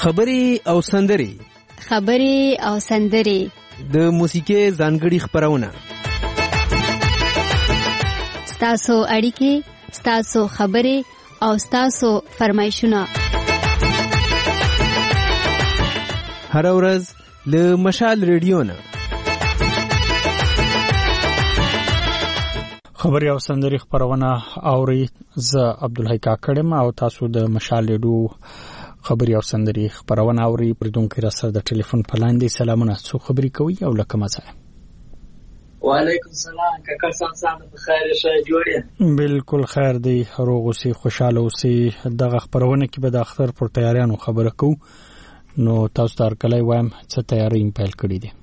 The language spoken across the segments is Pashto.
خبرې او سندرې د موسیقۍ ځانګړي خبرونه، ستاسو اړیکې، ستاسو خبرې او ستاسو فرمایشونه هر ورځ له مشال ریډیو نه. خبري او سندري خبرونه اوري. زه عبدالحی کاکړم او تاسو د مشال ریډیو خبري او سندري خبرونه اوري. پردونکو را سره د ټلیفون په لاندې سلامونه، څو خبري کوي او لکه مزه. وعلیکم السلام کاکا صاحب، بخیر شه جوړه؟ بالکل خیر دی، روغ اوسې، خوشاله اوسې. دغه خبرونه کې به د اختر پر تیاریانو خبره کو. نو تاسو تر کله وایم څه تیاری پیل کړی دي؟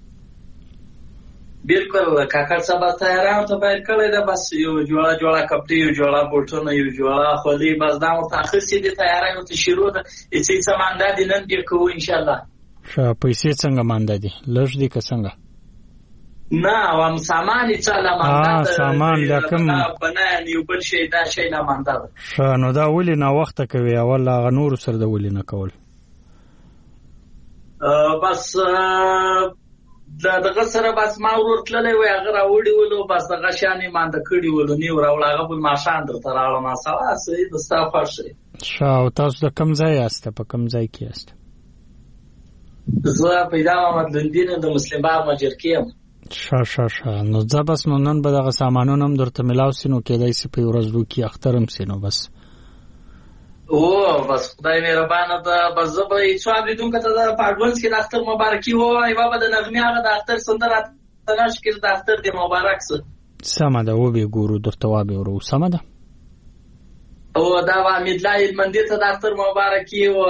بالکل کاکا صاحب، تیارانو ته پیل کړی ده. بس یو جوړه کپړې، یو جوړه بوټونه، یو جوړه خولۍ، بس دا متأخر دي تیارانو ته شروع ده. هیڅ سامان دي نن دې کوو ان شاء الله. پیسې څنګه مانده دي؟ لږ دي که څنګه؟ نه وام سامان یې څه لا مانده ده. سامان دا کوم بنان یو بل شی، دا شی لا مانده ده. نو دا ولې نا وخت کوي؟ اول هغه نور سره د ولې نه کول؟ بس دغه سره بس ما ورور تللی وی، هغه راوړي ولو، بس دغه شانې مانده کړي ولو، نیو راوړ هغه بل ماښام درته راوړم. سوا صحیح ده، ستا خوښ شي. او تاسو د کوم ځای یاست؟ په کوم ځای کې یاست؟ زه پیدا محمد لندین د مسلم باغ مجرکې یم. نو ځه بس نو نن به دغه سامانونه هم درته ملاو سي، نو کېدای سي په ورځ کې اختر هم سي. نو بس بس خدای مهربانه ده. بس زه به هیڅ اورېدونکو ته د پاډونس کې د اختر مبارکي ووایم. یوه به د نغمې هغه د اختر سندره تلاش کړي، د اختر دې مبارک سه. سمه ده، وبې ګورو درته وابې ورو. سمه ده. دا به حمیدالله هلمندي ته د اختر مبارکي، و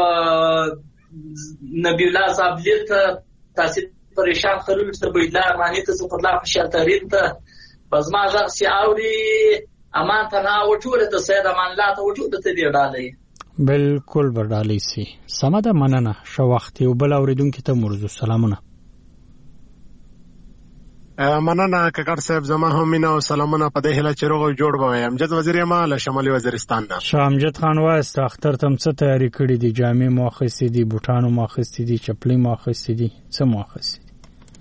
نبی الله صابلي ته، تاسې پریشان خلیل ته، بیدله ارماني ته، صفرالله فشلترین ته، بس ما غږ سي اوري امان ته نه وټوله ته، سید امان الله ته وټوله ته دې ډالۍ. بالکل بردالی سی. سمه ده، مننه. ښه وخت. یو بل اوریدونکي ته مرزو سلامونه. مننه کاکړ صاحب، زما هم مینا او سلامونه په دې هیله چې روغ او جوړ به وي. امجد وزیر یم له شمالي وزیرستان نه. شاه امجد خان وایست اختر ته څه تیاری کړی دي؟ جامې مو اخیستې دي، بوټانو مو اخیستې دي، چپلې مو اخیستې دي، څه مو اخیستې دي؟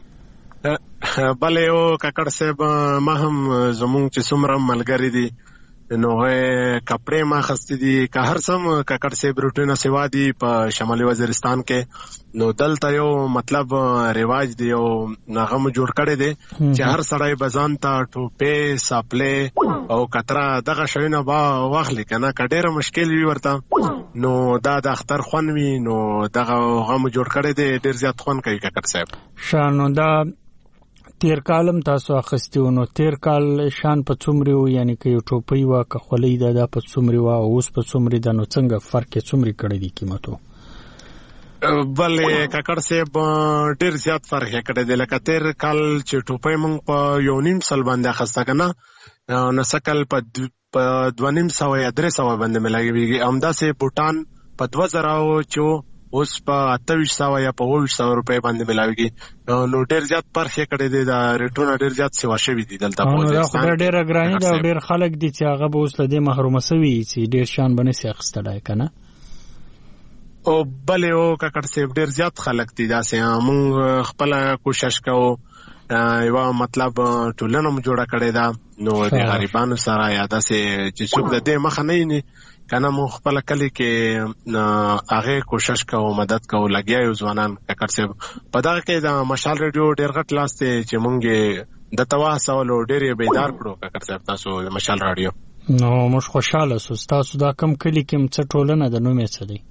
بله یو کاکړ صاحب، ما هم زمونږ چې څومره ملګري دي نو کپڑے ما خستی دي که هر سم کاکړ صاحب روټینه سیوا دي په شمالي وزیرستان کې. نو دلته یو مطلب رواج دی، یو نغم جوړ کړی دی چې هر سړی بزان ته ټوپې، ساپلې او کتره دغه شیونه با واخلي کنه، که ډېره مشکل وي ورته نو دا د اختر خوند وي. نو دغه غم جوړ کړی دی، ډېر زیات خوند کوي کاکړ صاحب. نو دا تیر کالم تاسو اخیستیو، نو تیر کال شان په څومره و؟ یعنی که یو ټوپۍ وه که خولۍ ده دا په څومره وه او اوس په څومره ده؟ نو څنګه فرق یې څومره کړی دی قیمتو؟ بلې کاکړ صاحب ډېر زیات فرق یې کړی دی. لکه تیر کال چې ټوپۍ موږ په 1.5 باندې اخیسته که نه، نو سکل په 2,500 یا 300 باندې ملاویږي. همداسې بوټان په 2,000 چې اوس په 2800 یا په 2800 روپۍ باندې ملاویږي. نو ډېر زیات فرق یې کړی دی، دا ریټونه ډېر زیات سیوا شوي دي دلته په وزیرستان. دا ډېره ګراني ده او ډېر خلک دي چې هغه به اوس له دې محرومه سوي چې ډېر شان به نسي اخیستلی که نه؟ او بلې او کاکړ صاحب ډېر زیات خلک دي داسې. موږ خپله کوشش کوو، یوه مطلب ټولنه مو جوړه کړې ده، نو د غریبانو سره یا داسې چې څوک د دې مخه نه ویني کنه، مو خپل کلی کې هغه کوشش کوو، مدد کوو، لګیا یو ځوانان کاکړ صاحب. په دغه کې د مشال ریډیو ډېر غټ لاس دی چې مونږ د تواصل ډېر بیدار کړو کاکړ صاحب تاسو د مشال رادیو. نو موږ خوشاله سو. تاسو دا کم کلی کې څه ټولنه د نوم یې څه دی؟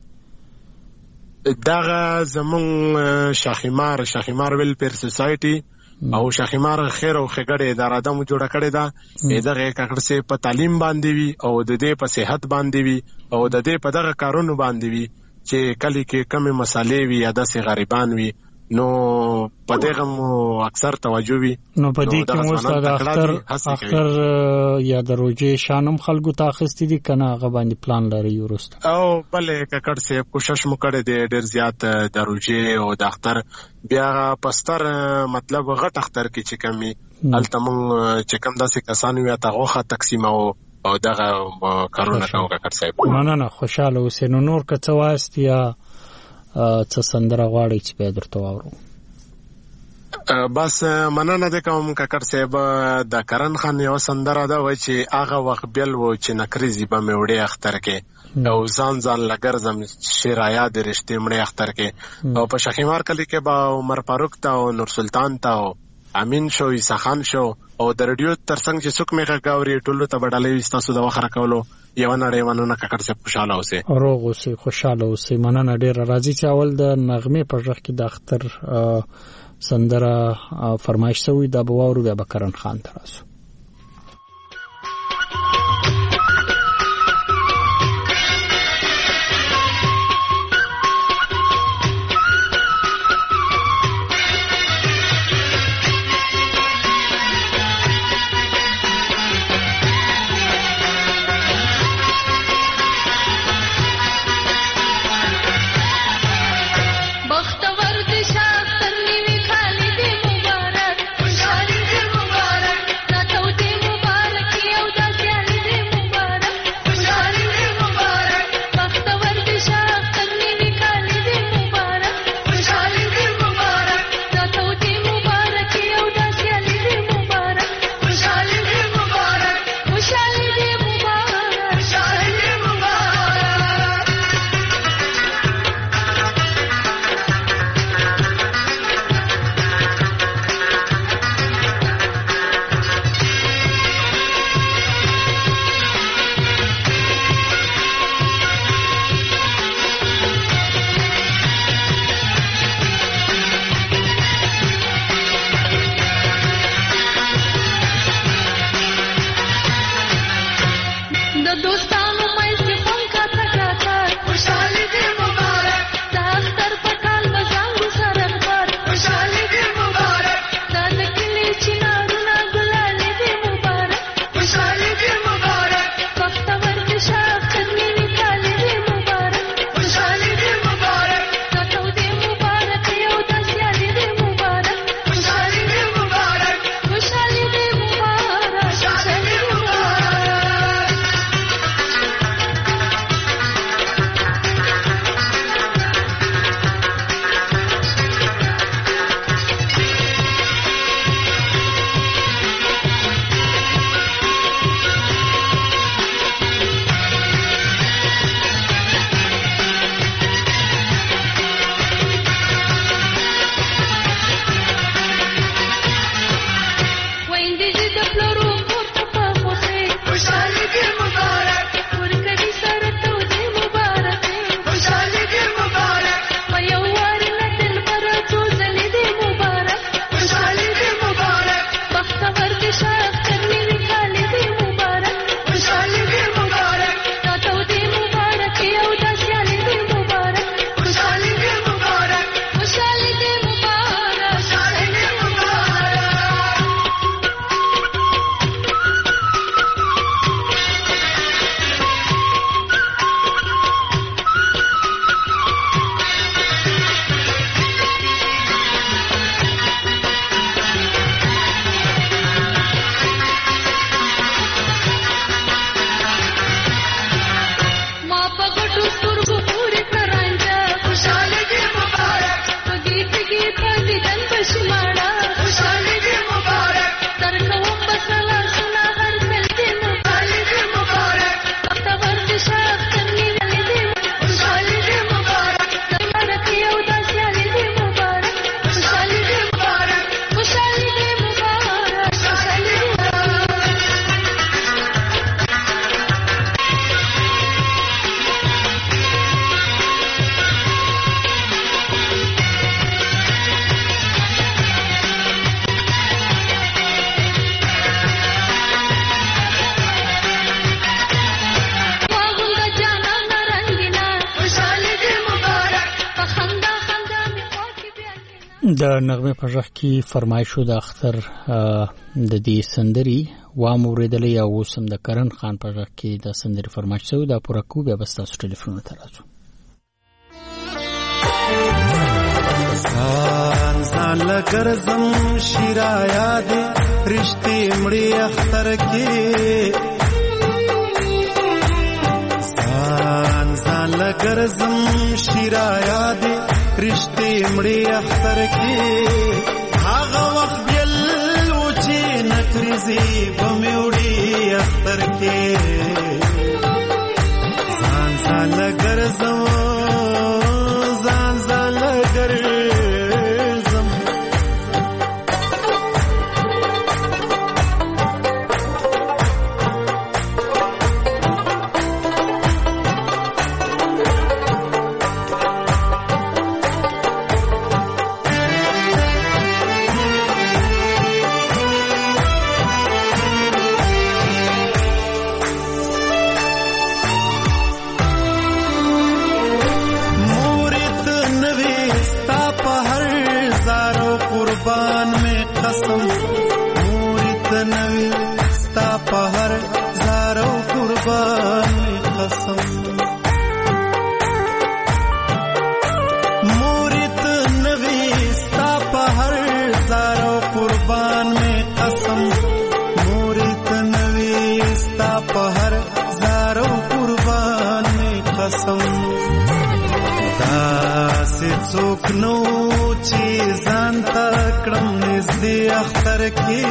دغه زمونږ شاخیمار ویلفیر سوسایټي او شاخیمار خیر او ښېګړې اداره ده مو جوړه کړې ده. دغه کاکړ صاحب په تعلیم باندې وي او د دې په صحت باندې وي او د دې په دغه کارونو باندې وي چې کلی کې کمې مسالې وي یا داسې غریبان وي، نو په دغه مو اکثر توجه وي. نو په دې کې مو د اختر یا د روژې شانم خلکو ته اخیستې دي که نه هغه باندې پلان لري وروسته؟ او بلې کاکړ صاحب کوشش مو کړی دی ډېر زیات د روژې او د اختر بیا په ستر مطلب غټ اختر کې چې کوم وي هلته مونږ چې کوم داسې کسان وي هلته غوښه تقسیموو او دغه کارونه کوو کاکړ صاحب. مننه، خوشحاله اوسئ. نو نور که څه وایست یا څه سندره غواړئ چې بیا درته واورو؟ بس مننه د کوم کاکړ صاحب. د کرن خان یو سندره ده وای چې هغه وخت بیل و چې نکریزي به مې وړې اختر کې او ځان لګرزم شرایا د رښتې مړې اختر کې او په شخیمار کلی کې به عمر فاروق ته او نور سلطان ته او امین شو عیسی خان شو او د رادیو ترڅنګ چې څوک مې غاوري ټولو ته بډالې تاسو د وخره کولو یو نړۍ مننه کاکړ صاحب. خوشاله اوسئ، روغ اوسئ، خوشاله اوسئ. مننه ډیره. راځي چې اول د نغمې په ژغ کې د اختر سندره فرمایش شوی دا به واورو، بیا به کرن خان ته راسو. د نغمه په ژغ کې فرمایشو د اختر د دې سندري وام اوریدلې او سم د کرن خان په ژغ کې د سندري فرمایش شو دا پوره کو بیا بس تاسو ټلیفون ته راځو. ځان لګرزم شرایا دې رښتې مړې اختر کې ځان ګرځم شیرایا دې رشتې مړې اختر کې هغه وخت بیل و چې نکریزي بمې وړي اختر کې ځان ځان ګرځم نو چې ځان تکړم نږدې اختر کې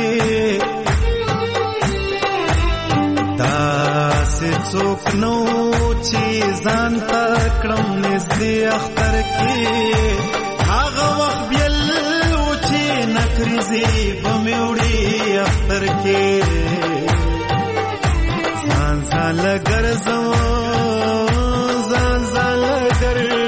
داسې څوک نو چې ځان تکړم نږدې اختر کې هغه وخت بیل و چې نکریزي بمې وړي اختر کې ځان ځان ګرځم ځان ځان ګرځم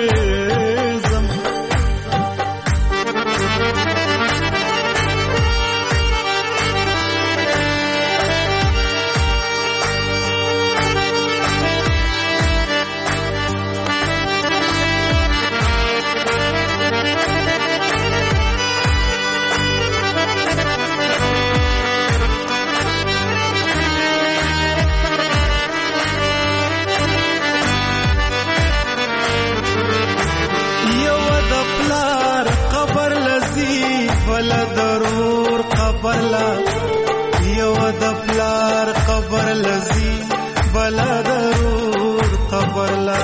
یو د پلار قبر لذي بلا ضرور قبر لا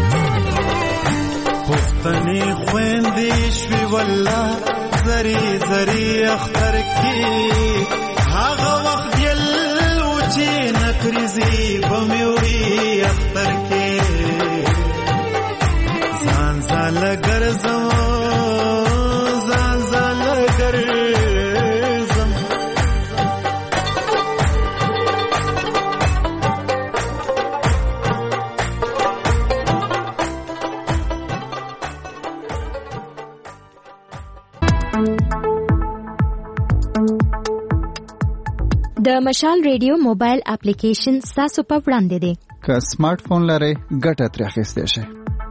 پښتني خويندې شوي والله زري زري اختر کې هغه وخت یل و چې نکریزي بمې وړي اختر کې ځان ځان ګرځم ځان ځان ګرځم د مشال ریډیو موبایل اپلیکیشن تاسو په وړاندې دی که سمارټ فون لرئ ګټه ترې اخیستی شئ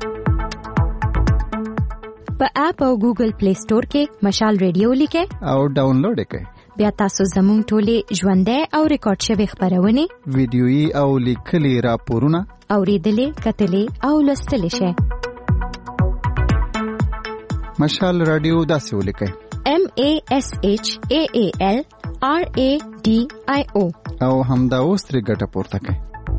په اپ او ګوګل پلی سٹور کې مشال ریډیو لیکئ او ډاونلوډ یې کړئ بیا تاسو زموږ ټولې ژوندۍ او ریکارډ شوي خبرونه ویډیويي او لیکلي راپورونه اوریدلې کتلې او لوستلې شئ مشال رادیو داسې ولیکئ MASHAALRADIO او همدا اوس ترې ګټه پورته کړئ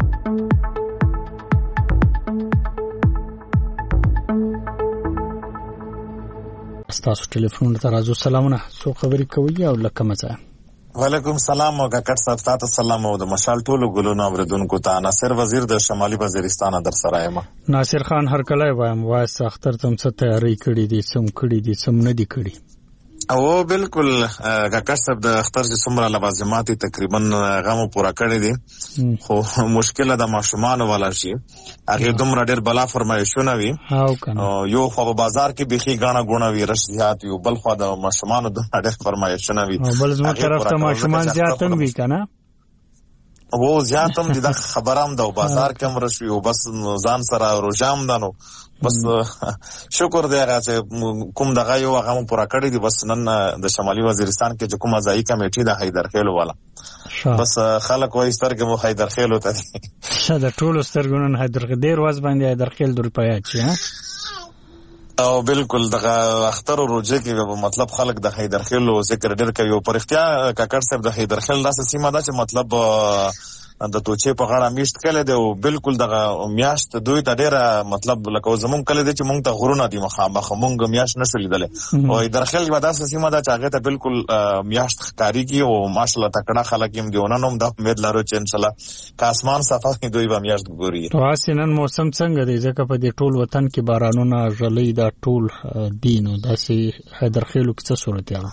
تاسو ټلیفون ته راځو سلامونه څو خبرې کوي او لکه مزه وعلیکم سلام او کاکړ صاحب تاسو سلام او د مشال ټولو ګلونو اوریدونکو ته ناصر وزیر د شمالي وزیرستان در سره یم ناصر خان هر کله وایم وایي اختر تم څه تیاری کړی دي سم کړی دي سم نه دي کړی او بالکل کاکړ صاحب د اختر چې څومره لوازمات تقریبا غمو پورا کړی دي خو مشکله د ماشومان والا شي هغه دومره ډېر بلا فرمایشونه وي یو خو په بازار کې بيخي غاڼه غونه وي رش زیات یو بل خو د ماشومان دومره ډېر فرمایشونه وي بل زموږ طرف ته ماشومان زیات هم وي کنه وو زیاتم د خبرام د بازار کې امر شو بس ځان سره روجام دانو بس شکر دی هغه چې کوم دغه یو هغه پورا کړی دی بس نن د شمالي وزیرستان کې کومه ځای کمیټه د حیدرخیل والا بس خلک وایي سترګې مو حیدرخیل وته د ټولو سترګونن حیدرخیل ډیر واز باندې حیدرخیل در پیاچ ها او بالکل دغه اختر روزه کې مطلب خلک د حیدرخیل ذکر ډیر کوي او پرختیا کاکړ صاحب د حیدرخیل داسې سیمه ده چې مطلب د توچې په غاړه میشت کله دی او بالکل دغه میاشت دوی ته ډیره مطلب لکه زمونږ کله دی چې مونږ ته غرونه دي مخامخ مونږ میاشت نشو لیدلې او درخل یو داسې سیمه ده چې هغه ته بالکل میاشت ښکاریږي او ماشاءالله تکړه خلک هم دی ونن هم د امید لرو چې ان شاء الله که اسمان صفا کې دوی به میاشت ګوري. تاسو نن موسم څنګه دی ځکه په دې ټول وطن کې بارانونه ژلې دا ټول دینو داسې حیدرخیلو کې څه صورت حال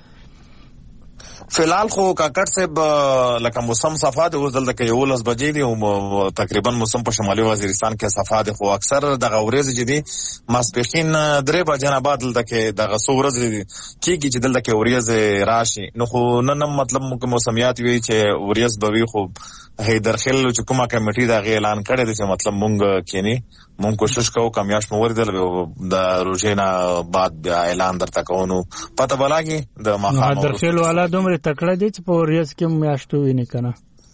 فلحال خو کاکړ صاحب لکه موسم صفا دی اوس دلته کې 11 بجې دي او تقریبا موسم په شمالي وزیرستان کې صفا دی خو اکثر دغه ورځې چې دي ماسپښین 3 بجې نه بعد دلته کې دغه څو ورځې کېږي چې دلته کې ورځې راشي نو خو نن مطلب موسمیات وی چې ورځ به وي خو حیدرخیل چې کومه کمیټي دا اعلان کړی دی چې مطلب مونږ کینی مونږ کوشش کوو کامیاش مور دل د روزینا بعد بیا اعلان درته کوو پته بلاګي د مخامخ حیدرخیل والا دومره تکړه دي چې په ورځ کې میاشتو ویني کنه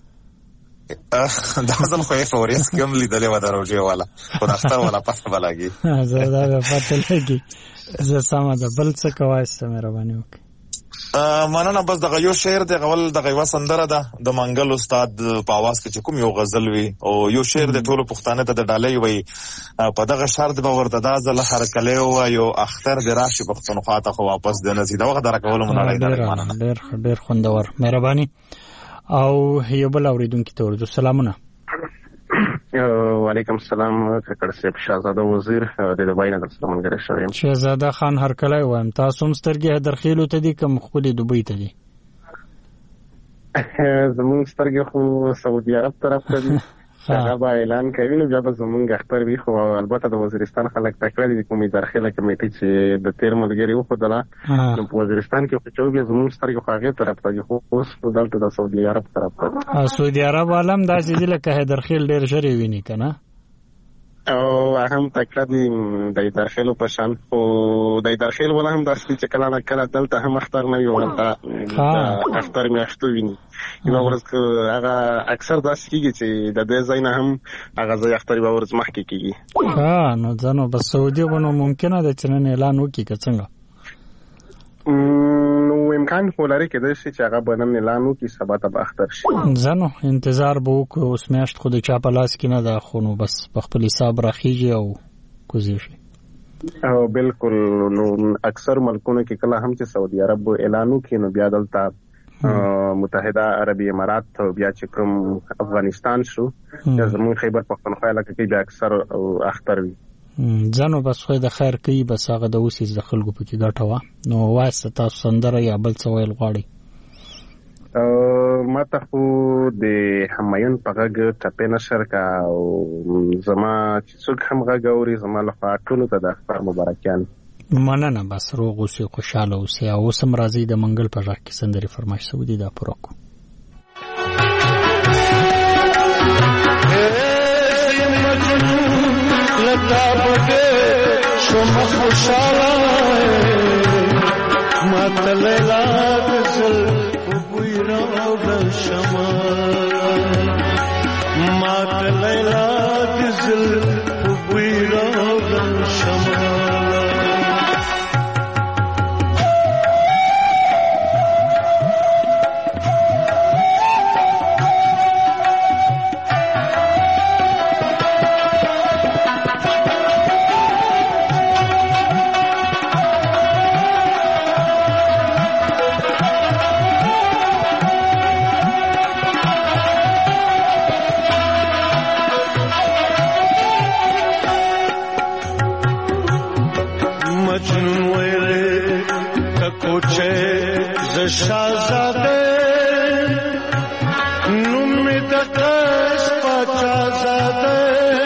دا ځل خو یې په ورځ کې هم لیدلې و د روزي والا خو اختر والا پته بلاګي زه دا پته لګي زه سم ده بل څه کوای سم مهرباني وکړه مننه بس دغه یو شعر دی غول دغه یو سندره ده د منګل استاد په आवाज کې چې کوم یو غزل وی او یو شعر د ټولو پښتانه ته د ډالۍ وی په دغه شرط به ورته دا ځل هر کله یو اختر د راشي پښتونخوا ته خو واپس د نزي دا وخت درکول مونږ نه مننه ډېر خوندور مهرباني او یو بل اوریدونکو ته ورته سلامونه. وعلیکم السلام کاکړ صاحب شاهزاده وزیر د دبی نه درسره مونږ شوم. شاهزاده خان هرکلی وایم تاسو هم سترګې حیدرخیلو ته دي کوم خپل دوبۍ ته دي؟ زمونږ سترګې خو سعودي عرب طرف ته دي هغه به اعلان کوي نو بیا به زمونږ اختر وي خو البته د وزیرستان خلک تکړه دي کومې درخله کمیټې چې د تیر ملګري وښودله نو په وزیرستان کې خو چې بیا زمونږ سترګې خو هغې طرف ته دي خو اوس دلته د سعودي عرب طرف ته دي. سعودي عرب عالم داسې دي لکه حیدرخیل ډېر ژر یې ویني که نه او هم تکړه دي د درخیلو په شان خو د درخیل ولا هم داسې چې کله نه کله دلته هم اختر نه وي ورته اختر میاشتو ویني یو ورځ هغه اکثر داسې کېږي چې د دې ځای نه هم هغه ځای اختر یوه ورځ مخکې کېږي. نو ځنو بس سعودي به نو ممکنه ده چې نن اعلان وکړي که څنګه نو امکان خو لري کېدای شي چې هغه به نن اعلان وکړي سبا ته به اختر شي. ځنو انتظار به وکړو اوس میاشت خو د چا په لاس کې نه ده خو نو بس په خپل حساب راخیږي او کوزي شي. او بالکل نو اکثر ملکونو کې کله هم چې سعودي عرب اعلان وکړي نو بیا دلته متحده عربي امارات بیا چې کوم افغانستان شو یا زموږ خیبر پښتونخوا علاقه کې بیا اکثر اختر وي. ځنو بس خو د خیر کوي بس هغه د اوسې د خلکو پکې ګټه وه نو وایسته تاسو سندره یا بل څه ویل غواړئ؟ ما ته خو د همایون په غږ ټپې نشر کا او زما چې څوک هم غږ اوري زما لخوا ټولو ته د اختر مبارکیان. مننه بس روغ اوسئ خوشحاله اوسئ او اوس هم راځئ د منګل په غږ کې سندرې فرمایش شوي دي دا پوره کړو. لتا بده شما خوشاله ما تلیلا دزل وبویرا د شما ما تلیلا دزل وبویرا د شما شاهزاده نوم د قص پاچازاده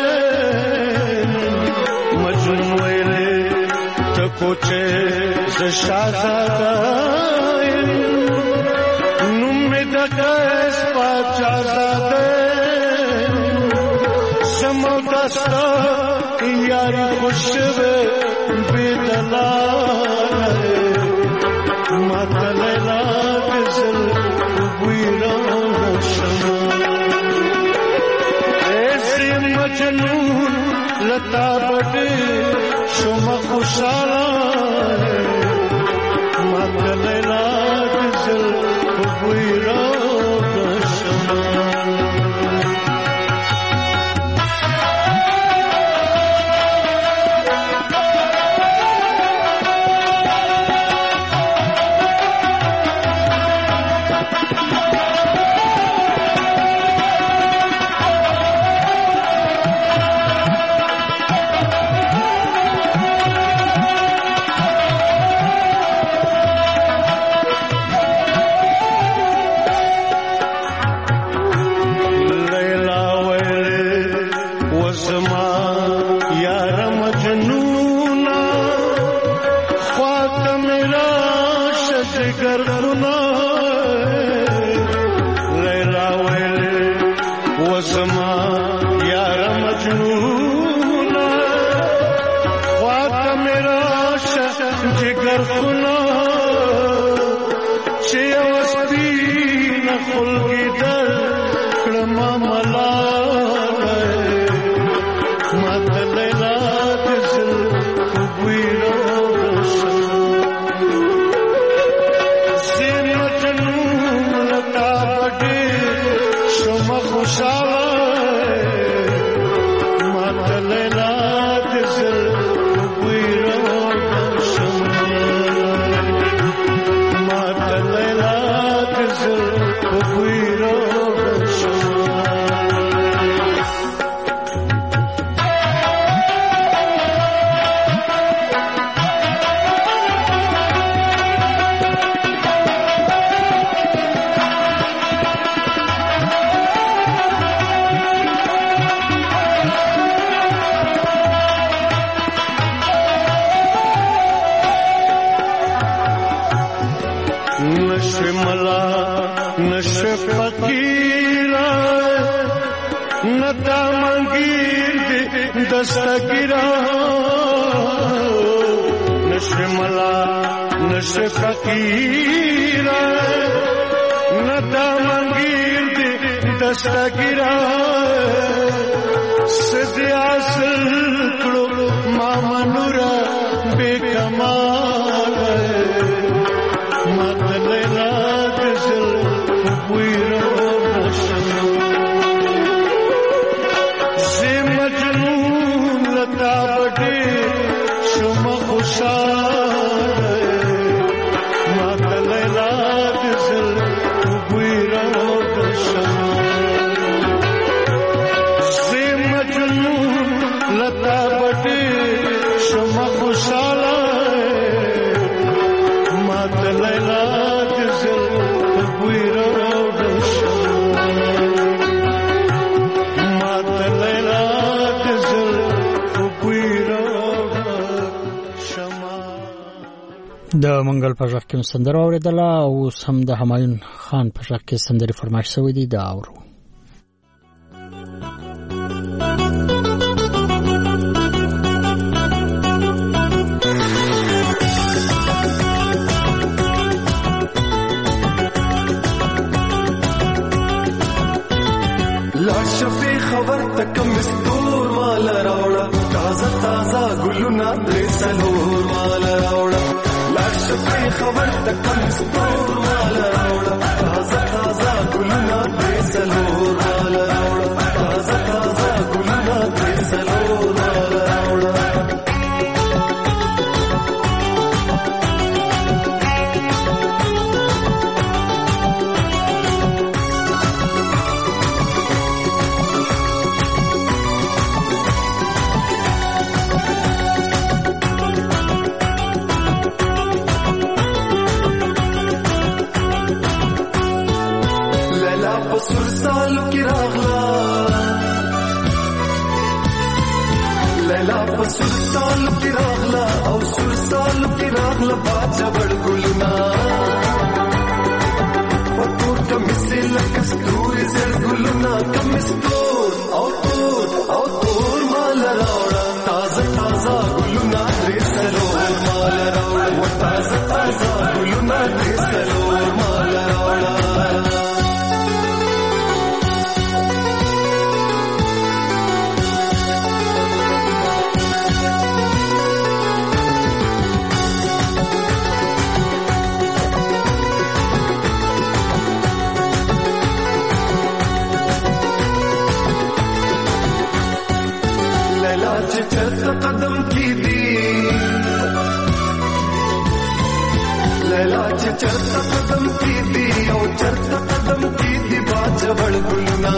مجنون ویلې تکوچه ز شاهزاده نوم د قص پاچازاده سمو دستا یاری خوشبه بدلال ماتلیلا دزل وبویرا د شما ایسی مجنون لتا بده شما خوشاله ماتلیلا دزل وبویرا د شما यार मजनूना ख्वात मेरा शजगर खुना लैला वेले वसमा यार मजनूना ख्वात मेरा शजगर खुना शेवस्ती न खुलगी दर क्रमा मला दस्तगिरा नशे मला नशे फकीरा नदा मंगीर दस्तगिरा सदे आसल करो मामनुरा बेकमाल मतलेला गजल पुइरो د منګل په ځخ کې سندره اوریدله او سم د همایون خان په ځخ کې سندري فرمایش شوی دی دا اورو لاشفي خبر تکم مستور مال راوړه تازه تازه ګلونه درې څلور مال راوړه لاشفي خبر تکم مستور مال راوړه تازه تازه ګلونه درې څلور مال راوړه تازه تازه ګلونه درې څلور مال راوړه سر سالو کی راغلا لیلا په سر سالو کی راغلا او سر سالو کی راغلا باچا بڑ ګلنا پټو کمسې لکه ستوري زړ ګلنا کمستور او تور مال راوړه تازه تازه ګلنا درې څلور مال راوړه تازه تازه ګلنا درې څلور مال راوړه चरता कदम की दी लैला चरता कदम की दी और चरता कदम की दी बाज बड़ गुलना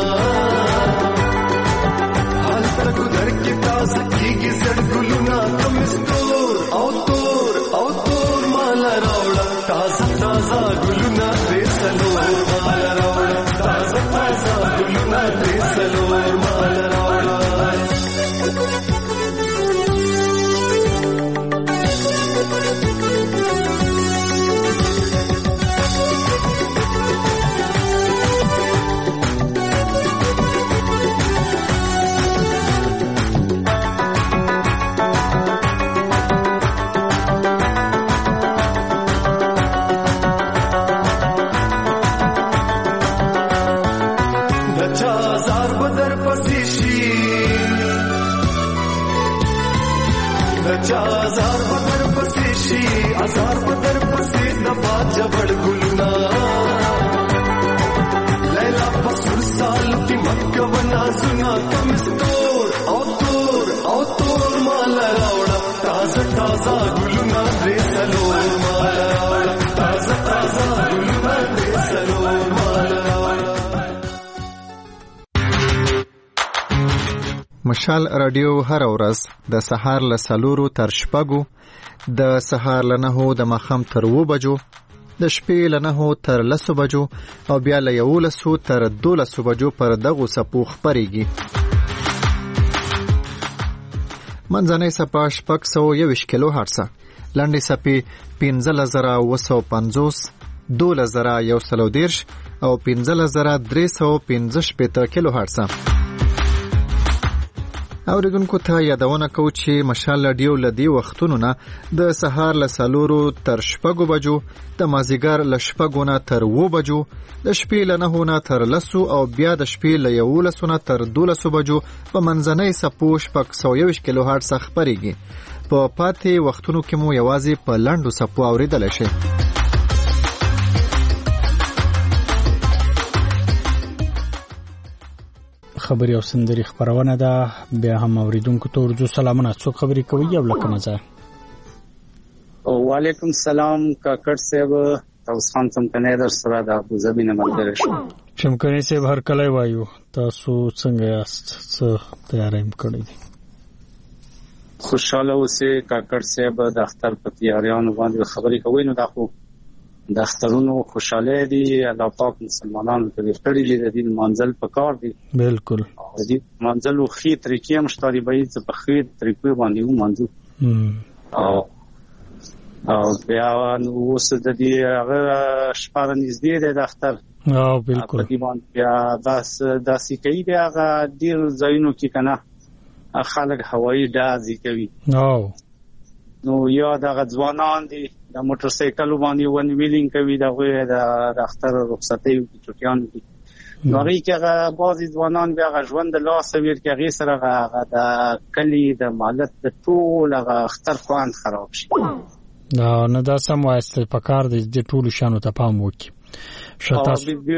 हाल तक उधर की ताज की गिजड़ गुलना तुम स्टोर औ तोर माला रावड़ा ताजा ताजा गुलना देसलोर माला रावड़ा ताजा ताजा गुलना देसलोर माला रावड़ा دچا ازار بدر پسې شي ازار بدر پسې د باجه وړ ګلنا لیلا پسر سال کی مکه ونا سنا کمستور او تور مال راوړه تازه تازه ګلنا درې سلور مال راوړه تازه تازه ګلنا درې سلور مال راوړه. مشال رادیو هر ورځ د سهار له 4 تر 6 د سهار له 9 د ماښام تر 2 بجو د شپې له 9 تر 10 بجو او بیا له 11 تر 12 بجو پر دغه سپو خبريږي. منځنۍ سپا 621 کیلو هرتز، لنډې سپې 15950، 12130 او 15315 کیلو هرتز. اوریدونکو ته یادونه کو چې مشال رادیو لدی وختونو نه د سهار له 4 تر 6 بجو، د مازیګر له 6 نه تر 2 بجو، د شپې له 9 نه تر 10 او بیا د شپې له 11 نه تر 12 بجو په منځنۍ سپو 621 کیلو هرتز خبريږي. په پاتې وختونو کې مو یوازې په لنډو سپو اوریدل شي. خبري او سندري خبرونه ده. بیا هم اوریدونکو ته ورجو سلامونه. څوک خبري کوي او لکه مزه؟ وعلیکم السلام کاکړ صاحب، تاسو خان سم کنه در سره د ابو ظبي نه ملګری شم. شمکني صاحب هر کله وایو تاسو څنګه یاست؟ څه تیاریم کړی دي؟ خوشاله اوسئ کاکړ صاحب. د اختر په تیاریانو باندې خبري کوي نو دا خو د اخترونو خوشاله دي. الله پاک مسلمانانو ته ورکړي دي د دې منزل په کار دي. بالکل د دې منزل خو طریقې مشتري به څه په خیر طریقې باندې و منځو او بیا نو اوس د دې هغه شپاره نږدې ده د اختر. بالکل په دې باندې بیا داسې کوي دی هغه ډیر ځایونو کې کنه خلک هوایي ډازې کوي. نو یا د ځوانان دي د موټر سایکل باندې ون ویلینګ کوي دغه د اختر رخصتۍ او چټیان دي. نو هغه کې هغه بعضي ځوانان بیا ژوند لا سویر کې هغه سره هغه د کلی د مالت د ټول هغه اختر خوان خراب شي. نه دا سم وایست په کار د ټول شانو ته پام وکړي. شتا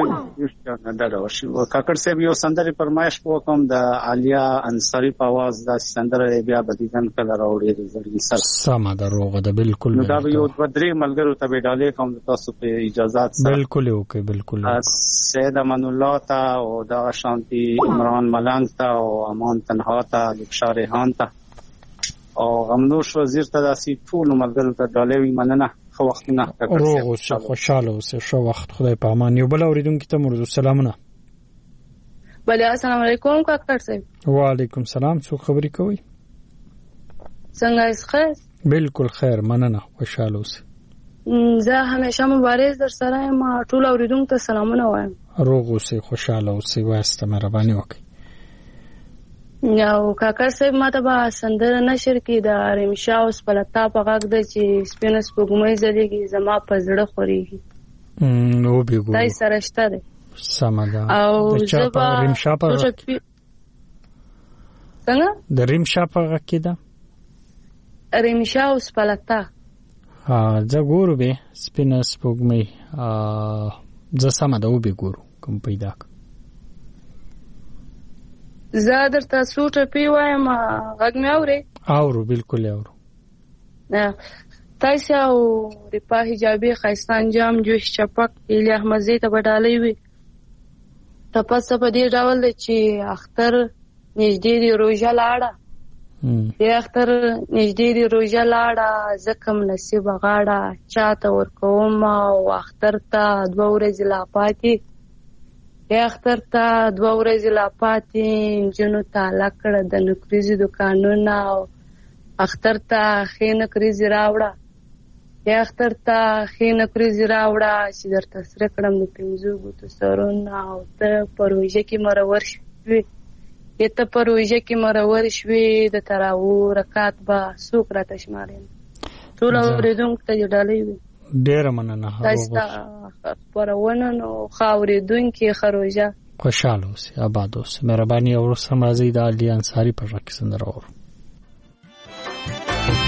کاکړ صاحب یو سندره پرمایش وکم د علیا انصاری په आवाज د سندره بیا بدیدن کله راوړي د زړګي سر سم دروغه ده. بالکل نو دا یو بدري ملګرو ته ډالې کوم تاسو په اجازه سره. بالکل اوکې بالکل. سید امان الله ته او دا شانتی عمران ملنګ ته او امان تنها ته بشار ریحان ته او غمنوش وزیر ته داسې ټول ملګرو ته ډالې وي. مننه. خو وخت نه روغ اوسه، خوشاله اوسه. شو وخت خدای په امان. یو بل اوریدونکو ته مرزو سلامونه. بله السلام علیکم کاکړ صاحب. وعلیکم السلام. څوک خبري کوي؟ څنګه یې؟ بالکل خیر مننه. خوشاله اوسه. زه همیشه مبارز در سره ما ټول اوریدونکو ته سلامونه وایم. روغ اوسه، خوشاله اوسه. واسطه مهرباني وکړئ. یو کاکړ صاحب ماته به سندره نشر کې د رمشا اوس پلتا په غږ ده چې سپینه سپوږمۍ ځلېږي زما په زړه خورېږي. نو به ګورو دای سره شته ده. سمه ده. او زه به رمشا په څنګه د رمشا په غږ کې ده رمشا اوس پلتا. زه ګورو به سپینه سپوږمۍ زه سمه ده. و به ګورو کوم پیدا زه درته څو ټپې وایم غږ مې اورې؟ اورو بالکل اورو. تایسه او رپا حجابي خیستان جام جوش چپک ایلی احمدزی ته بډالۍ وي. تپس په دې ډول دی چې اختر نږدې دی روژه لاړه دی اختر نږدې دی روژه لاړه زکم نصیب غاړه چاته ورکوم او اختر ته 2 ورځې لا پاتې اختر ته 2 ورځې لا پاتې جنو تعالی کړه د نکریزي دکانونه او اختر ته خې نکریزي راوړه اختر ته خې نکریزي راوړه چې درته سره کړم د 5 بوتو سرونه او ته پروژه کې مرور شوې ته پروژه کې مرور شوې د تراو رکعت با سوق را تشمارین ټول اوریدونکو ته ډالۍ وي. ډیر مننه. تاسو پرونه نو خاوریدونکو خروجه خوشاله اوسئ آباد اوسئ. مهرباني او سمازي د علي انصاری په ځکه سندره اور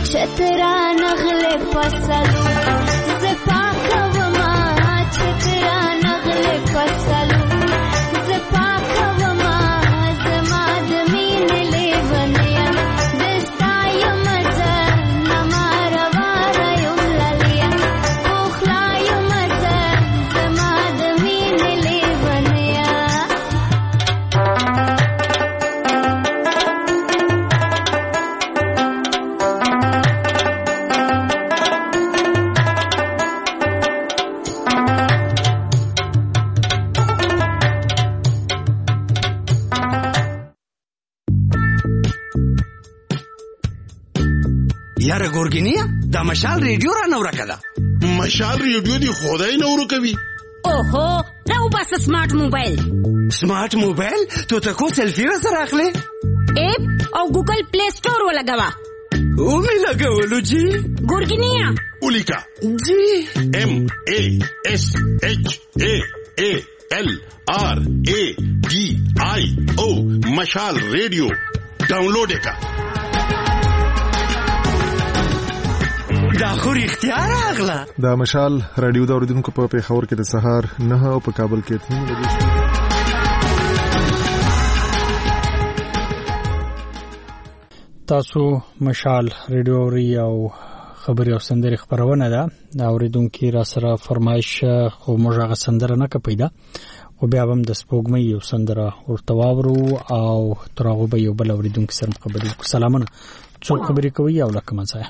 چترا نغله پسلو زپاکوما چترا نغله پسلو زپاکوما زما د مين لیونیا دستایم زه نماروا رایم لالیا اوخلایم زه زما د مين لیونیا یاره ګورګینیا دا مشال ریډیو را نو راکړه. مشال ریډیو دی خدای نو ورکوي. اوهو راو بس سمارټ موبایل. سمارټ موبایل ته کو سلفي را سره اخلي؟ اپ او ګوګل پلی سٹور ولګوا. او می لګولو جی. ګورګینیا ولیکا جی MASHALRADIO مشال ریډیو ډاونلوډ کا. دا خو رښتیا راغله. دا مشال رادیو د اوریدونکو په پیښور کې د سهار 9 او په کابل کې 3 بجې. تاسو مشال رادیو او خبري او سندري خبرونه ده. دا اوریدونکو را سره فرمایش خو موږ هغه سندره نه کپیدا او بیا هم د سپوږمۍ یو سندره ورته واورو او ترغه به یو بل اوریدونکو سره خبرې وکړو. سلامونه. څو خبرې کوي او لکه منځه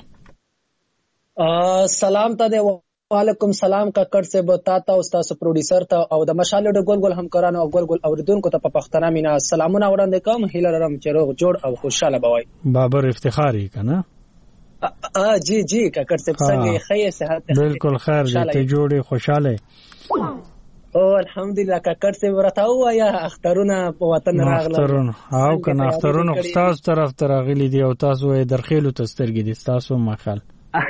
سلام ته دی. وعلیکم سلام کاکړ سے بتا تا استاد پروډوسر ته او د مشال د ګول ګول همکارانو او ګول ګول اوریدونکو ته په پښتنه مینا سلامونه وړاندې کوم. هیله لرم چې روغ جوړ او خوشاله بوي. بابر افتخاری کنه جی جی کاکړ سے څنګه خیر صحت بالکل خیر دې ته جوړې خوشاله. او الحمدلله کاکړ سے ورته وایا اخترونه په وطن راغله. اخترونه او کنه اخترونه خاص طرف ته راغلي دي او تاسو یې درخېلو تسترګې دي تاسو مخال.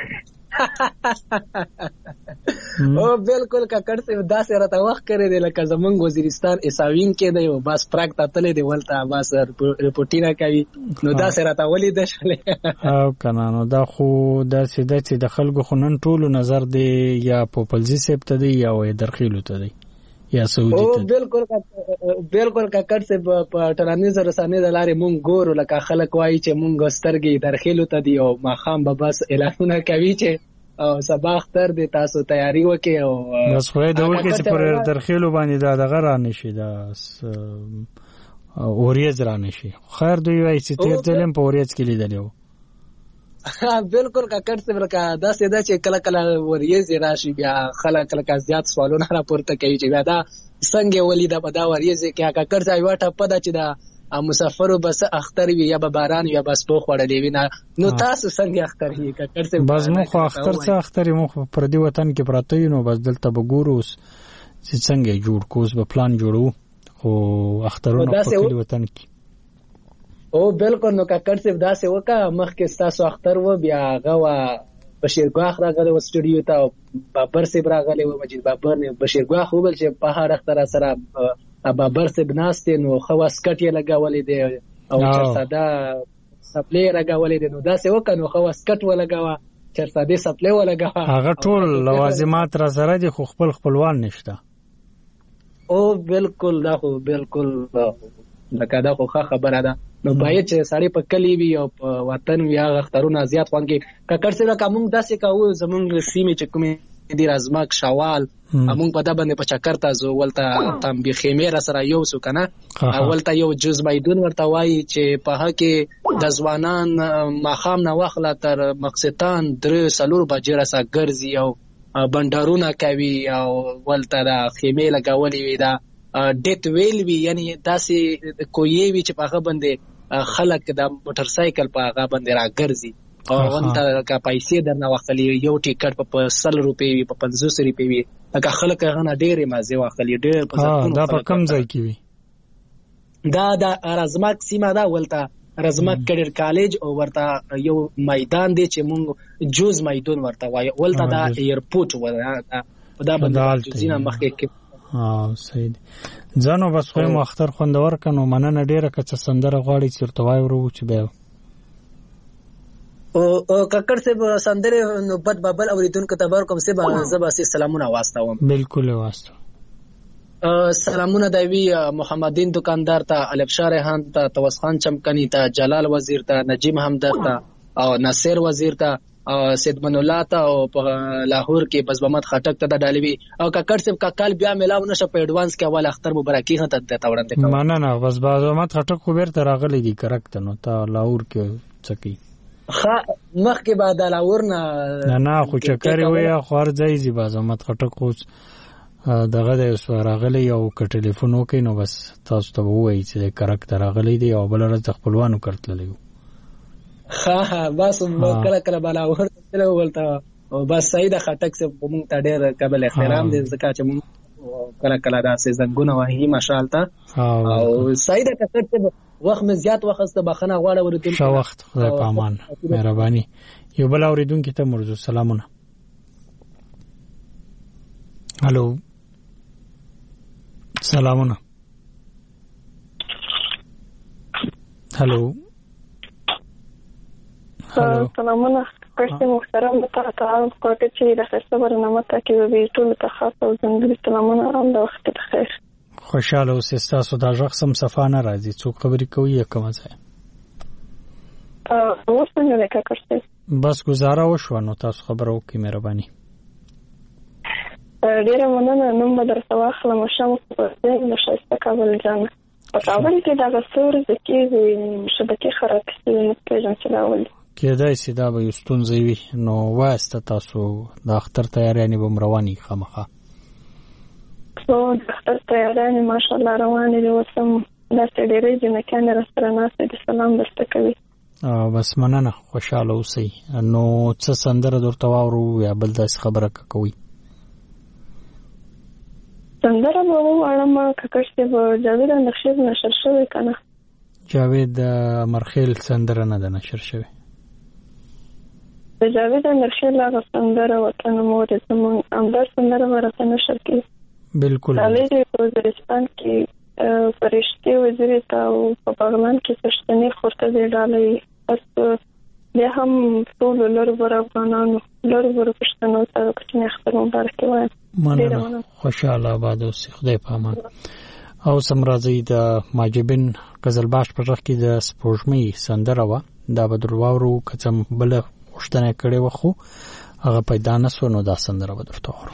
او بالکل کاکړ سے داسې راته وخت کړی دی لکه زمونږ وزیرستان اساوین کې دی او بس پراګ ته تللی دی ولته بس رپورټینه کوي نو داسې راته ولید شلې او کنه نو دا خو داسې د خلکو خنن ټولو نظر دی یا پوپلزی سیب ته دی یا درخېلو ته دی یا سعودي ته. بالکل کاکړ سے په ټولنیز رسنۍ د لارې مونږ ګورو لکه خلک وایي چې مونږ سترګې درخېلو ته دی او ماښام به بس اعلانونه کوي چې او سبا اختر دی تاسو تیاری وکړئ او بس خو د ولکې چې پر درخېلو باندې دا دغه را نشي دا اوریز را نشي. خیر دوی وایي چې تیر تلم په اوریز کې لیدلی و. بالکل کاکړ سے ورکا دا سیدا چې کله کله وریز راشي بیا خلک کله زیات سوالونه راپورته کوي چې بیا دا څنګه ولیدا په دا وریز کې کاکړ ځای واټه پد چې دا مسافرو بس اختر وی یا باران یا بس په خړلې وینا نو تاسو څنګه اختر هی کاکړ سے بس مو خو اختر څه اختر مو پر دې وطن کې پراته یو نو بس دلته بګوروس چې څنګه جوړ کوس په پلان جوړو خو اخترونه په دې وطن کې. او بالکل نو کاکړ سے داسې وکا مخکې تاسو اختر و بیا غوا بشیرګاخ راغله و سټوډیو ته بابر سے راغله و مجید بابر نه بشیرګاخ وبل چې په هر اختر سره بابر سے بناسته نو خواس کټ یې لګولې دی او چرساده سپلې راغولې دی نو داسې وکا نو خواس کټ ولګوا چرساده سپلې ولګوا هغه ټول لوازمات را سره دي خو خپلوان نشته. او بالکل دا خو بالکل لکه دا خو خبره ده نو باید چې سړی په کلی وي او په وطن وي هغه اخترونه زیات خوند کې کاکړ سره کوم داسې کاوه زمونږ سیمه چې کومې دي رازماک شوال موږ په دا باندې په چکر تاسو ولته تم به خیمه را سره یو سو کنه اولته یو جز میدون ورته وایي چې په هکې د ځوانان ماخام نه واخله تر مقصدان درې سلور بجې را سره ګرځي او بندرونه کوي او ولته دا خیمه لګولې وي دا ډیت ویل وی یعنی داسې کوی وی چې په هغه باندې خلک د موټر سایکل په هغه باندې راګرځي او ونته کا پیسې درنه واخلي یو ټیکټ په 100 روپۍ وي په 500 روپۍ وي لکه خلک هغه ډېرې مازه واخلي ډېر په دا په کم ځای کې وي. دا رازماک سیمه دا ولته رازماک کډر کالج او ورته یو میدان دی چې مونږ جوز میدان ورته وایي ولته دا ایرپورټ ولا دا باندې ځینه مخکې صحیح ځانو بس خو مختار خوندور کنو مننه ډیره که څه سندره غواړي چیرته وای ورو چې به او ککړ سے سندره نوبت بابل اوریدونکو ته بر کوم سه زباسي سلامونه واستوم. بالکل واستو. سلامونه دوی محمدین دکاندار ته، الفشار ریحان ته، توس خان چمکنی ته، جلال وزیر ته، نجیم همدرد ته او ناصر وزیر ته او سید من الله ته او په لاهور کې بس محمد خټک ته د ډالوي او ککړ سیب کاکال بیا ملاو نشه په ایڈوانس کې اول اختر مبارکي هته ته وړاندې کوم. نه بس محمد خټک خو بیرته راغلی دی کرکټ نو ته لاهور کې چکی مخ کې بعد لاهور نه خو چکرې وې خو ځای زی باز محمد خټک خو دغه د سوراغلی او ک ټلیفون وکي نو بس تاسو ته وایي چې کرکټ راغلی دی او بل ورځ خپلوانو کړتللی. بس کله کله بالا ورته ولته بس سید خټک سے موږ ته ډېر قابل احترام دي ځکه چې موږ کله کله داسې زنګونه وهي ماشاءالله او سید کټک سے وخت مې زیات وخت بخنه غواړم ورته شو وخت خدای په امان مهرباني. یو بل اوریدونکو ته مرزو سلامونه. الو سلامونه. هلو سلامونه. پښتو محترم ته تعارف کوټه چې د خسته برنامه ته کې وی ټول ته خاص او ځنګلي سلامونه او د وخت بخیر. خوشاله اوسئ. تاسو دا ځخ سم صفانه راځي څوک خبرې کوي کوم ځای اوسنه وکړه کړئ بس گزاره وشو نو تاسو خبرو کې مهرباني. ډیره مننه. نوم بدر سواخله مشام په دې نشسته کابل جان په کابل کې دا غسور د کې شبکې خراب شوی نو کېږم چې دا ولې کېدای شي دا به ستونزې وي نو واسطه تاسو د اختر تیاریانې به رواني خامخا نو د اختر تیاریانې ماشاءالله روانې دي اوس هم داسې ډېرې جنکانې راسره ناستې دي سلام درته کوي. بس مننه خوشحاله اوسئ. نو څه سندره درته واورو یا بل داسې خبره کوي سندره به وواړم ککړ صاحب جاوید اندرخیل نشر شوی که نه؟ جاوید امرخیل سندره نه ده نشر شوی. د جاوید اندرخیل هغه سندره وطن مور زموږ همدا سندره به راته نشر کړي. بالکل ډالۍ دی په وزیرستان کې فرشتې وزیرې ته او په بغلان کې پښتنې خورته دی ډالۍ. بس بیا هم ټولو لرو بر افغانانو لرو بر پښتنو ته کوچنی اختر مبارک وایم. مننه خوشحاله آباد اوسئ. خدای په امان. او سم راځي د ماجبین قزلباش په ځخ کې د سپوږمۍ سندره وه دا به در واورو که څه بله غوښتنه یې کړې وه خو هغه پیدا نه سوه نو دا سندره به درته واورو.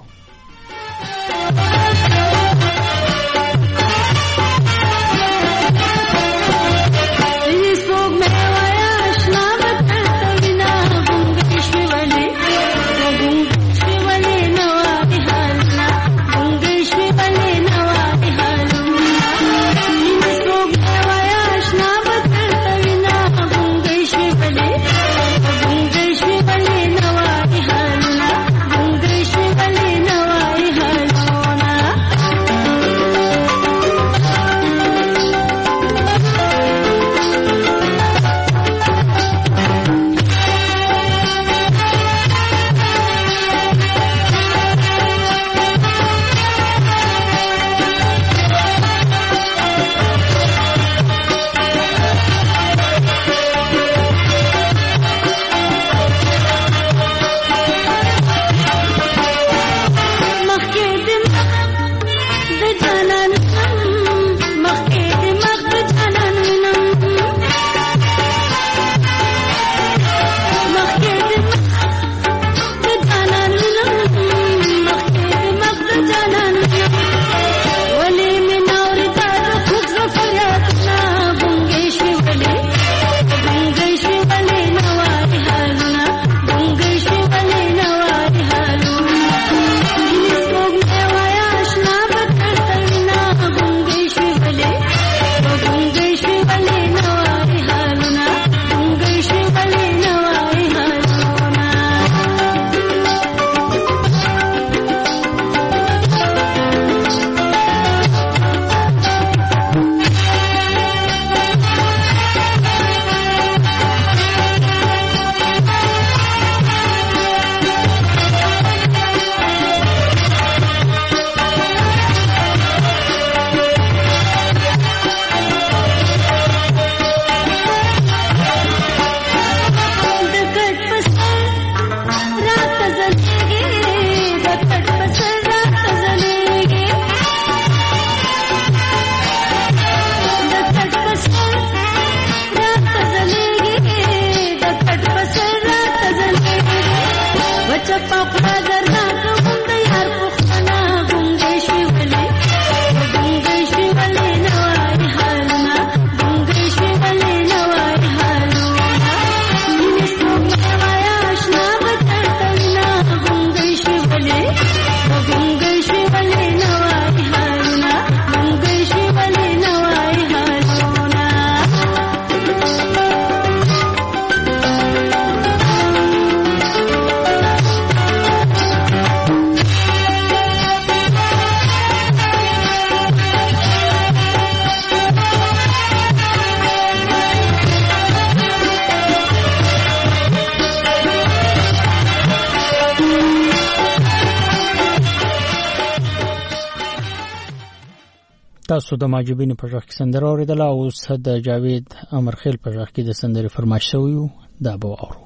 تاسو د ماجبین په ځخ کې سندره اوریدله او اوس د جاوید امرخیل په ځخ کې د سندرې فرمایش شوی دا به اورو.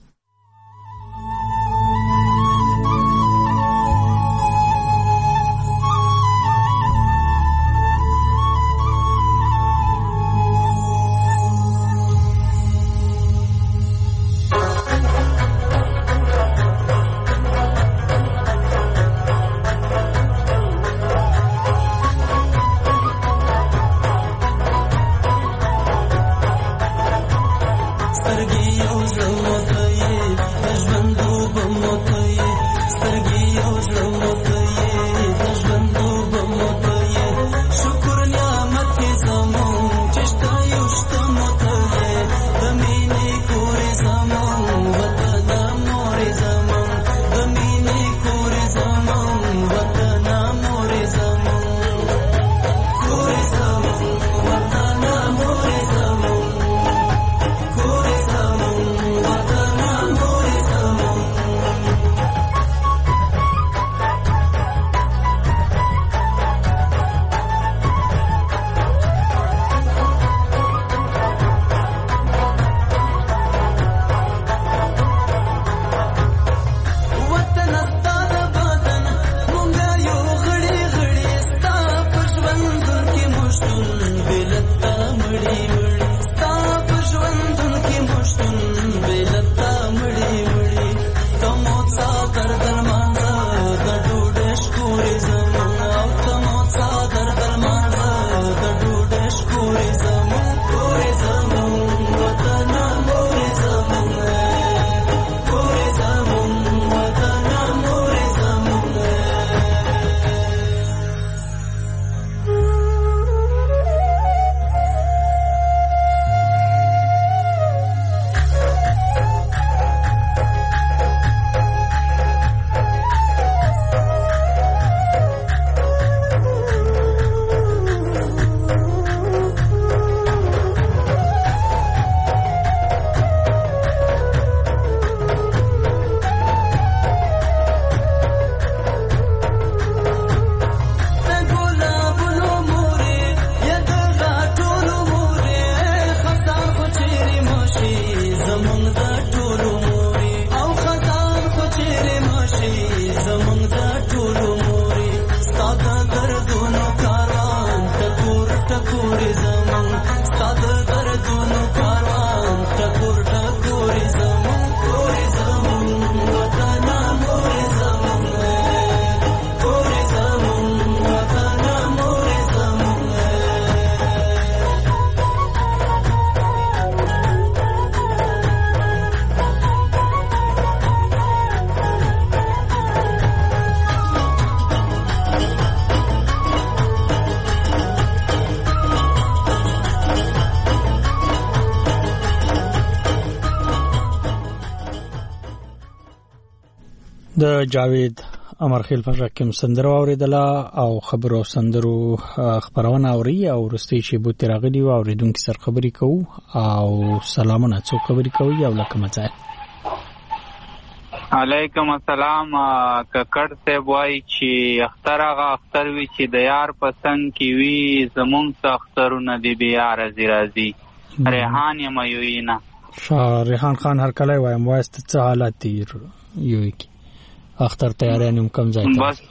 د جاوید امرخیل په ځکه کوم سندره اوریدله او خبرو سندرو خبرونه اوري او رستي شی بو ترغلی او اوریدونکو سره خبري کوو او سلامونه څو خبري کوي او لکه مزه علیکم السلام. ککړ ته وای چې اختر هغه اختر وی چې د یار پسند کی وی زمون څخه اخترونه دی بیا راځي ریحان یم یوینا ریحان خان هر کله وایم واسط څه حالت دی یوی کی اختر تیاریانم کم ځای ته بس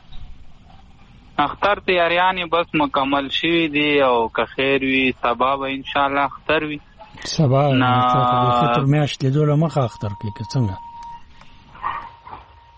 اختر تیاریانی بس مکمل شوی دی او که خیر وی سبا به ان شاء الله اختر وی سبا تر میاشتې دوله مخه اختر کې څنګه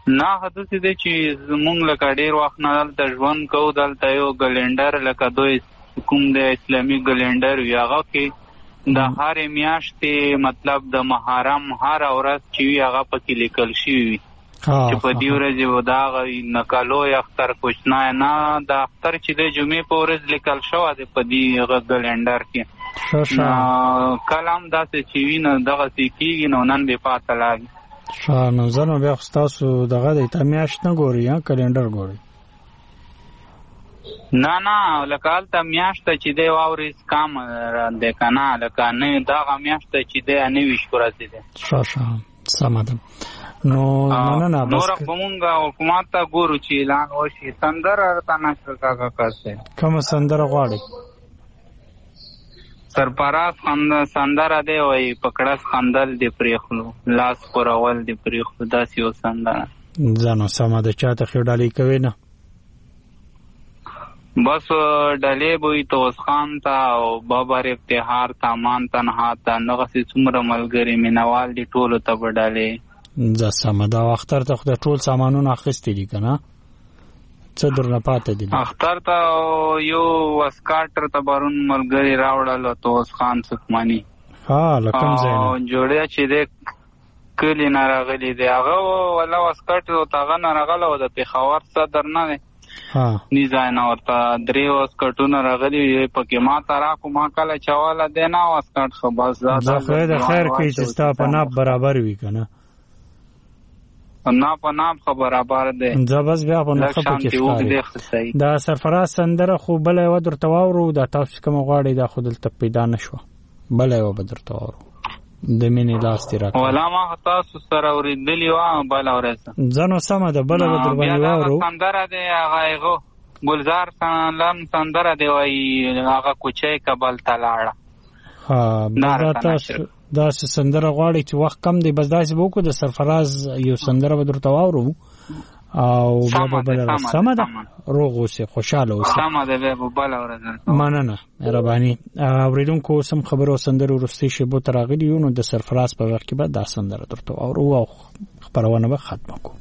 نه حدث دې چې زمونږ لکه ډیر وخت نه دلته ژوند کوو، دلته یو ګلنډر لکه دوی کوم د اسلامي ګلنډر وي هغه کې د هرې میاشتې مطلب د محرم هر ورځ چې وي هغه پکې لیکل شوي وي چې په دې ورځ به د هغه نکلوی اختر کوچنی نه د اختر چې د جمعې په ورځ لیکل شوی دی په دې ګلنډر کې. کله هم داسې چې وي نو دغسې کېږي نو نن بې پاته لاګي. نو زه نو بیا خو ستاسو دغه دی ته میاشت نه ګورئ کلنډر ګورئ؟ نه لکه هلته میاشته چې دی واورېس کام دی که نه لکه نه دغه میاشته چې دی 29 ورځې دی. سمه ده. نو مننه. نور خو مونږ حکومت ته ګورو چې اعلان وشي. سندره راته نشته کاکا کاسې. کومه سندره غواړئ؟ سرپراز سندره دی وایي پکړس خندل دی پرېخلو لاس پورول دی پرېخلو داسې یو سندره. زه نو سمه ده. چاته ښې ډالۍ کوې نه؟ بس ډلې به وي توس خان ته او بابر افتخار ته امان تنها ته نغسې څومره ملګري مینوال دي ټولو ته به ډلې. زه سمه ده. او اختر ته خو د ټول سامانونه اخیستي دي که نه؟ څه درنه پاته دي؟ اختر ته یو وسکاټر ته پرون ملګري راوړل توس خان سکمني. له کوم ځای نه؟ جوړیا چې دی کلي نه راغلی دی هغه ولا وسکاټر ته هغه نه راغلی و د پېښور صدر نه دی نی ځای نه ورته 3 وسکټونه راغلي پکې ما ته راکړو ما کله چواله دی نه وسکټ خو بس زه خدای د خیر کوي چې ستا په ناپ برابر وي که نه؟ ناپ خو برابر دی. زه بس بیا په نښه پکې ښکاري. دا سرفراز سندره خو بله یوه درته واورو دا تاسو کومه غواړئ دا خو دلته پیدا نه شوه بله یوه به درته واورو د مینې لاس دې راکړه. ولا ما تاسو سره اورېدلې وه بله ورځ. زه نو سمه ده بله به در باندې واورو. سندره دی هغه ګلزار سالم سندره دی وایي هغه کوچی کابل ته لاړه. بس تاسو داسې سندره غواړئ چې وخت کم دی بس داسې به وکړو د سرفراز یو سندره به درته واورو او بیا به بله ورځ. سمه ده. روغ اوسئ خوشحاله اوسئ. سمه ده بیا به بله ورځ. مننه مهرباني. اورېدونکو اوس هم خبرو او سندرو وروستۍ شېبو ته راغلي یو نو د سرفراز په وخت کې به دا سندره درته واورو او خپرونه به ختمه کړو.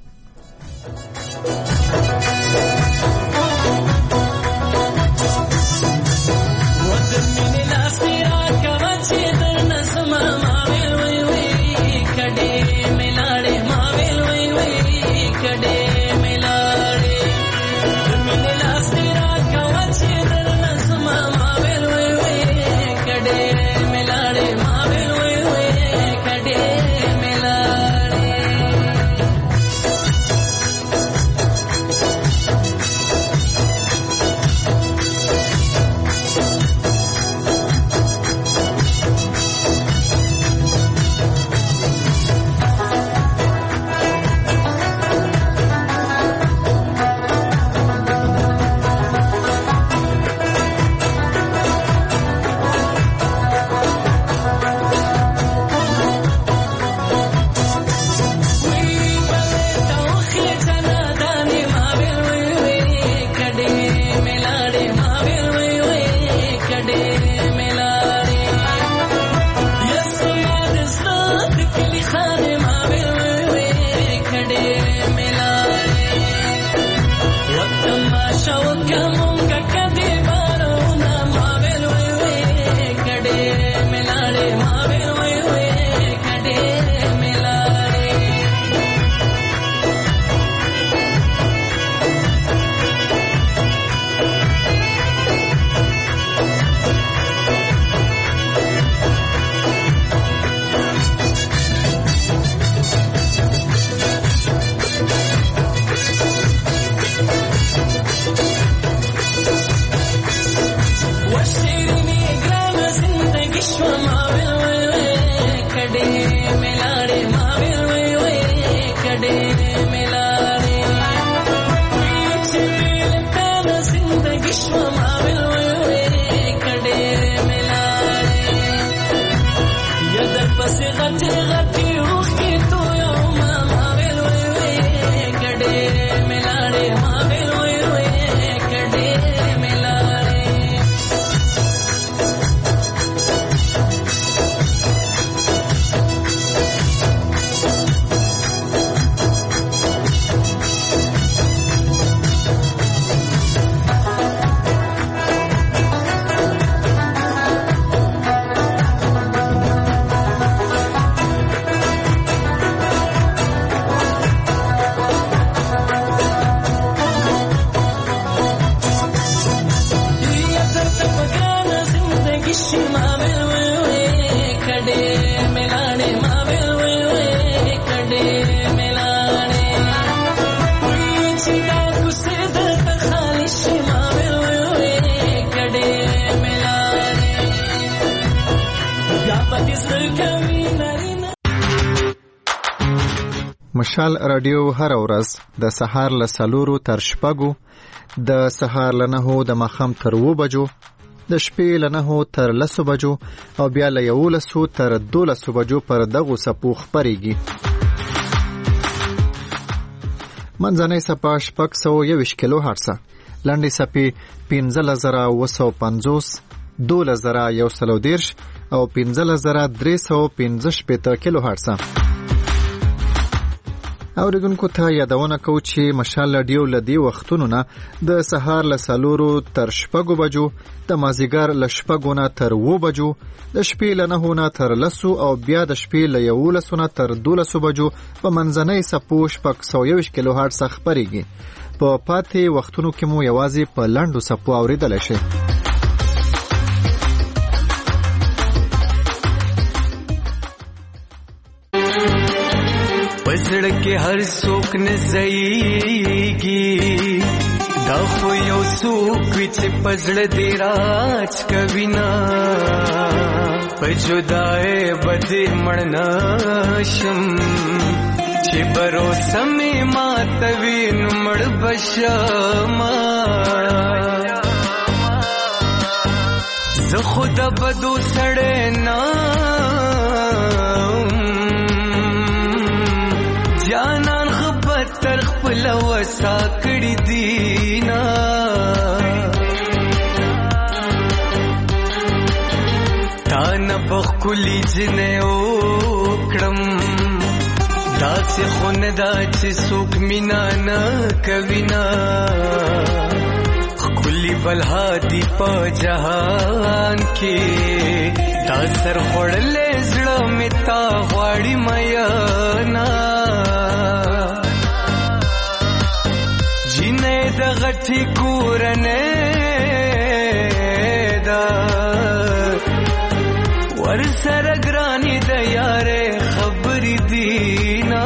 مشال رادیو هر ورځ د سهار له 4 تر 6 د سهار له 9 د ماښام تر 2 بجو د شپې له 9 تر 10 بجو او بیا له 11 تر 12 بجو پر دغه سپو خبريږي. منځنۍ سپا 621 کیلو هرتز، لنډي سپي 15950، 12110 او 15315 کیلو هرتز. اوریدونکو ته یادونه کوم چې مشال رادیو لدی وختونو نه د سهار له 4 تر 6 بجو، د مازیګر له 6 نه تر 2 بجو، د شپې له 9 نه تر 10 او بیا د شپې له 11 نه تر 12 بجو په منځنۍ سپو 621 کیلو هرتز خبريږي. په پاتې وختونو کې مو یوازې په لاندو سپو اوریدل شي. پزړه کې هر څوک نه ځایږي، دا خو یو څوک وي چې پزړه دې راج کوي نه، په جدای بدې مړ نشم چې بروسه مې ماتوي نو مړ بشم. زه خو د بدو سړی نه جانان خبت تر خپل وسا کړی دینا، تا نه بخلی جنې وکړم داسې خون دا چې څوک مینا نه کوي نه، خلی بلها دی په جهان کې دا سر خوړلې زړه مې تا غواړي میا نه، د غټي کورنه دا ور سره ګرانی د یاره خبرې دینا،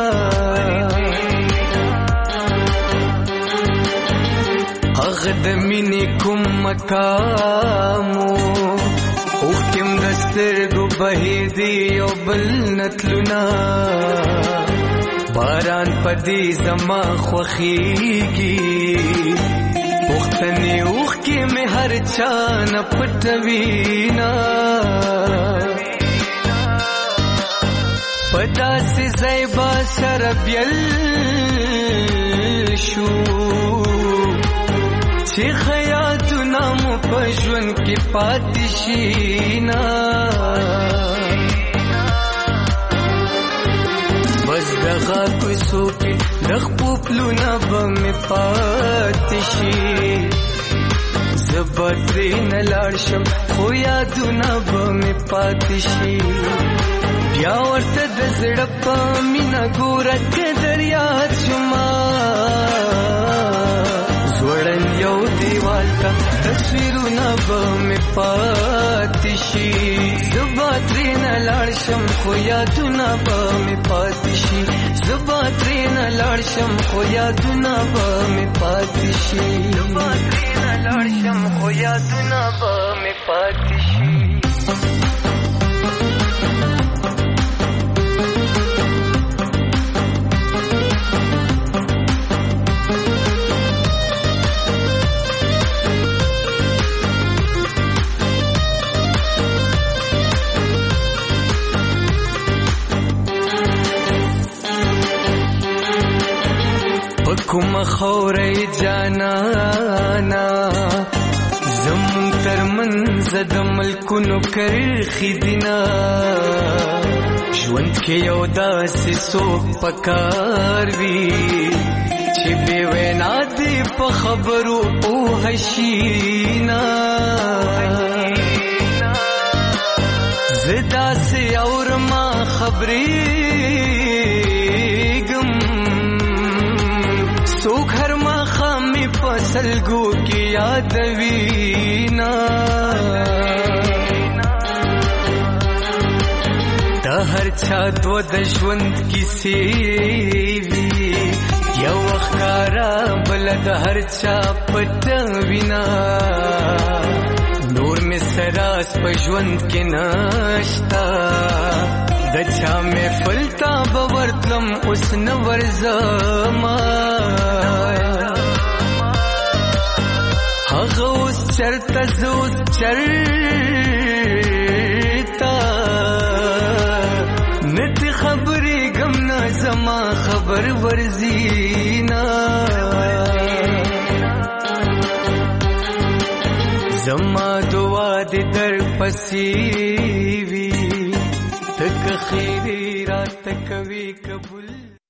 هغه د مینې کوم مقامو اوختم دسترګو بهې دی او بل نتلونا، باران پدې زما خوخيږي پختنې اوخ کې مې هر چا نه پټوينا، پدا سي زيبا سره بيل شو چې خیاتونه مو په ژوند کې پاتې شينا، بس دغه کوڅو کې د خپلونه به مې پاتې شي، زه به ترېنه لاړ شم خو یادونه به مې پاتې شي، بیا ورته د زړه په مینه ګوره که دریاد شما، زوړن یو دیوال ته تصویرونه به مې پاتې شي، زه به ترېنه لاړ شم خو یادونه به مې پاتې شي، زه به ترېنه لاړ شم خو یادونه به مې پاتې شي، زه به ترېنه لاړ شم خو یادونه به مې پاتې شي. کوم خورې جانانا زمون تر منځ د ملکونو کرخي دینا، ژوند کې یو داسې څوک پکار وي چې بې وینا دې په خبرو پوه شي نه، زه داسې اورما خبرې څوک هر ماښام په سلګو کې یادوي نه، د هر چا دو د ژوند کیسې وي، یو ښکارا بل د هر چا پټه وینا، نور مې سراس په ژوند کې نشتا، د چا محفل تا باورتلم اوس نه ورځما هغه اوس چرته زوس چرتا نت خبرې غم نه زما خبر ورزینا زما دعا دې در پسې وي تک خیری رات کوي قبول